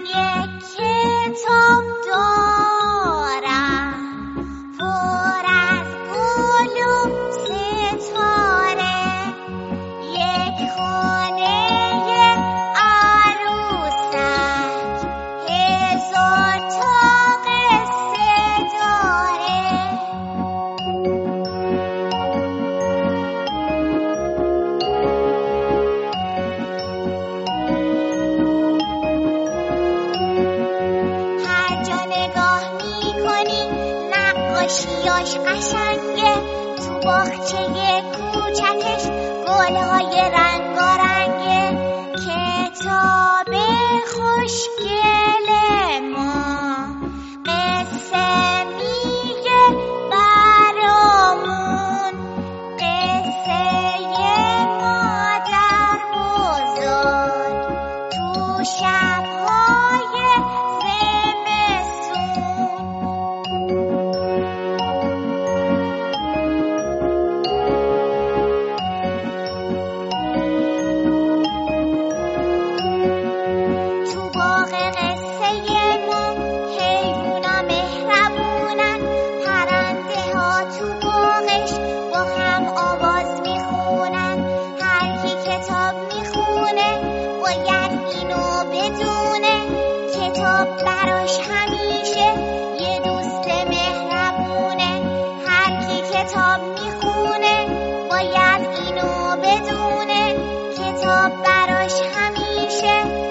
یک کتاب دارم پر از گل و ستاره، یک خانه عروسک 1000 تا قصه داره. هر جا نگاه میکنی نقاشیاش قشنگه، تو باغچه کوچکش گلهای رنگارنگه. کتاب خوشگل ما قصه میگه برامون، قصه مادر بزرگ تو شبهای تو باغ قصه ما حیوونا مهربونن، پرنده ها تو باغش با هم آواز میخونن. هر کی کتاب میخونه باید اینو بدونه، کتاب براش همیشه یه دوست مهربونه. هر کی کتاب میخونه باید اینو بدونه، کتاب براش همیشه